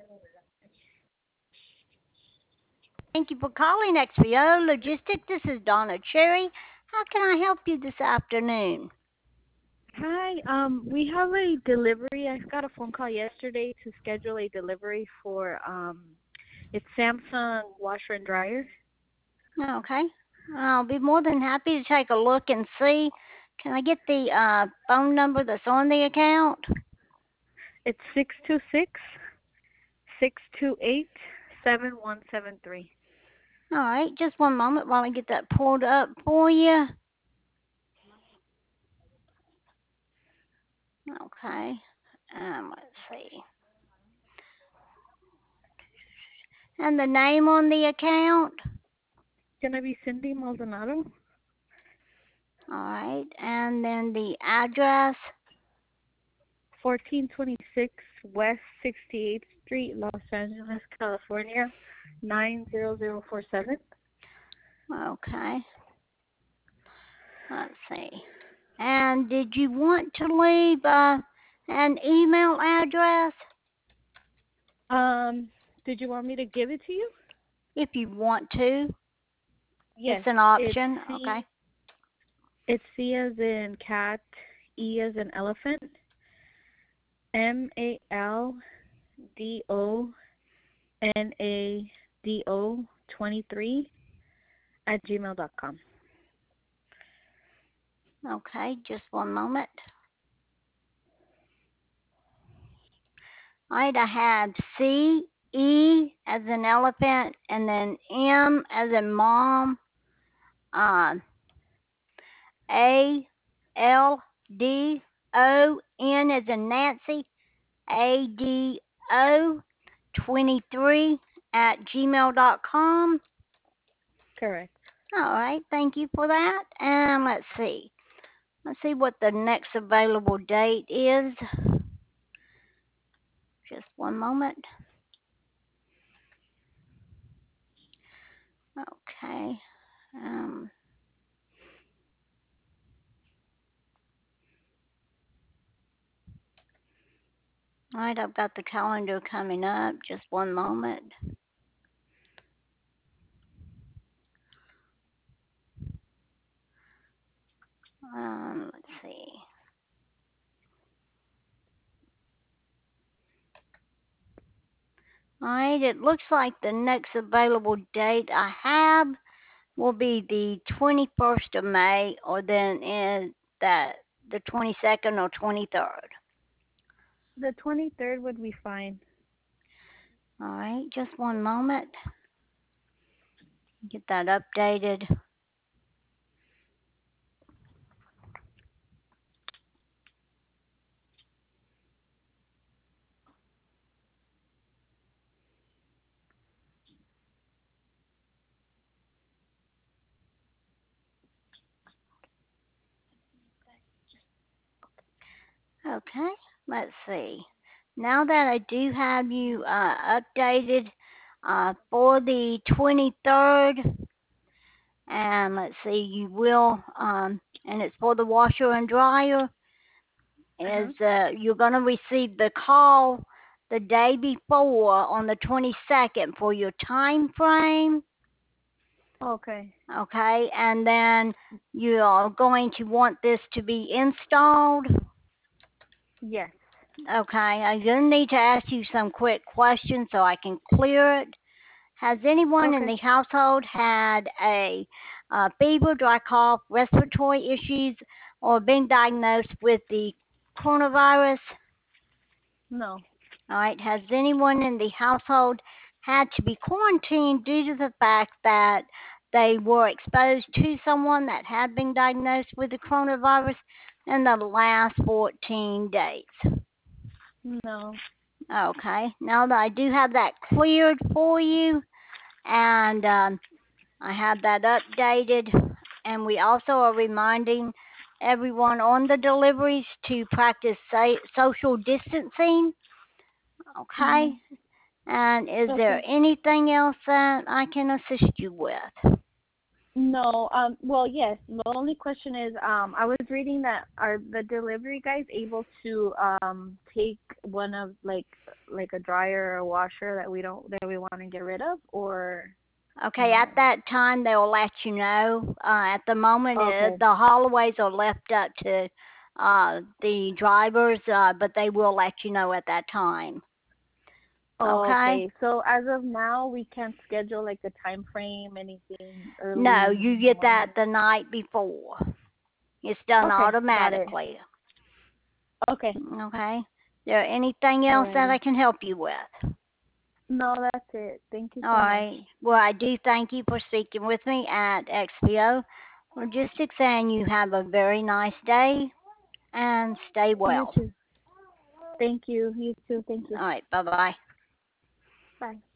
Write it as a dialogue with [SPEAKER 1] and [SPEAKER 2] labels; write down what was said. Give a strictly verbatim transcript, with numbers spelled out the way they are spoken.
[SPEAKER 1] Thank you for calling X V O Logistics. This is Donna Cherry. How can I help you this afternoon?
[SPEAKER 2] Hi, um, we have a delivery. I got a phone call yesterday to schedule a delivery for um, it's Samsung washer and dryer.
[SPEAKER 1] Okay. I'll be more than happy to take a look and see. Can I get the uh, phone number that's on the account?
[SPEAKER 2] It's six two six six two eight seven one seven three.
[SPEAKER 1] All right, just one moment while I get that pulled up for you. Okay. Um, let's see. And the name on the account?
[SPEAKER 2] Gonna be Cindy Maldonado.
[SPEAKER 1] All right. And then the address?
[SPEAKER 2] fourteen twenty-six West sixty-eighth Street, Los Angeles, California, nine zero zero four seven.
[SPEAKER 1] Okay. Let's see. And did you want to leave uh, an email address?
[SPEAKER 2] Um, did you want me to give it to you?
[SPEAKER 1] If you want to, it's
[SPEAKER 2] Yes,
[SPEAKER 1] an
[SPEAKER 2] it's
[SPEAKER 1] option. Okay.
[SPEAKER 2] C. It's C as in cat, E as in elephant, M A L D O N A D O twenty three at gmail dot com.
[SPEAKER 1] Okay, just one moment. All right, I have C E as in elephant, and then M as in mom, uh, A L D O N as in Nancy, A D O twenty-three at gmail dot com.
[SPEAKER 2] Correct.
[SPEAKER 1] All right, thank you for that. And let's see. Let's see what the next available date is. Just one moment. Okay. Um, all right, I've got the calendar coming up. Just one moment. Um, let's see. All right, it looks like the next available date I have will be the twenty-first of May, or then in that the twenty-second or twenty-third.
[SPEAKER 2] The twenty-third would be fine.
[SPEAKER 1] All right, just one moment. Get that updated. Okay, let's see. Now that I do have you uh, updated uh, for the twenty-third, and let's see, you will, um, and it's for the washer and dryer, is
[SPEAKER 2] Uh-huh.
[SPEAKER 1] uh, you're going to receive the call the day before on the twenty-second for your time frame.
[SPEAKER 2] Okay.
[SPEAKER 1] Okay, and then you are going to want this to be installed.
[SPEAKER 2] Yes.
[SPEAKER 1] Okay, I'm going to need to ask you some quick questions so I can clear it. Has anyone in
[SPEAKER 2] Okay.
[SPEAKER 1] the household had a uh, fever, dry cough, respiratory issues, or been diagnosed with the coronavirus?
[SPEAKER 2] No.
[SPEAKER 1] All right, has anyone in the household had to be quarantined due to the fact that they were exposed to someone that had been diagnosed with the coronavirus in the last fourteen days?
[SPEAKER 2] No.
[SPEAKER 1] Okay, now that I do have that cleared for you, and um, I have that updated, and we also are reminding everyone on the deliveries to practice sa- social distancing. Okay,
[SPEAKER 2] Mhm.
[SPEAKER 1] and is there
[SPEAKER 2] Okay.
[SPEAKER 1] anything else that I can assist you with?
[SPEAKER 2] No, um, well, yes. The only question is, um, I was reading that are the delivery guys able to um take one of like like a dryer or a washer that we don't that we want to get rid of, or
[SPEAKER 1] Okay, at
[SPEAKER 2] no?
[SPEAKER 1] that time they'll let you know. Uh, at the moment, uh,
[SPEAKER 2] Okay.
[SPEAKER 1] the hallways are left up to uh, the drivers, uh, but they will let you know at that time. Okay?
[SPEAKER 2] Okay. So as of now, we can't schedule like a time frame, anything
[SPEAKER 1] No,
[SPEAKER 2] early
[SPEAKER 1] you
[SPEAKER 2] in the
[SPEAKER 1] get
[SPEAKER 2] morning.
[SPEAKER 1] that the night before. It's done
[SPEAKER 2] Okay, got it.
[SPEAKER 1] automatically.
[SPEAKER 2] Okay.
[SPEAKER 1] Okay? There anything else that I
[SPEAKER 2] Alrighty.
[SPEAKER 1] can help you with?
[SPEAKER 2] No, that's it. Thank you
[SPEAKER 1] All
[SPEAKER 2] so much.
[SPEAKER 1] right. Well, I do thank you for speaking with me at X P O Logistics, and you have a very nice day and stay
[SPEAKER 2] You
[SPEAKER 1] well.
[SPEAKER 2] too. Thank you. You too. Thank you.
[SPEAKER 1] All right. Bye bye.
[SPEAKER 2] Bye.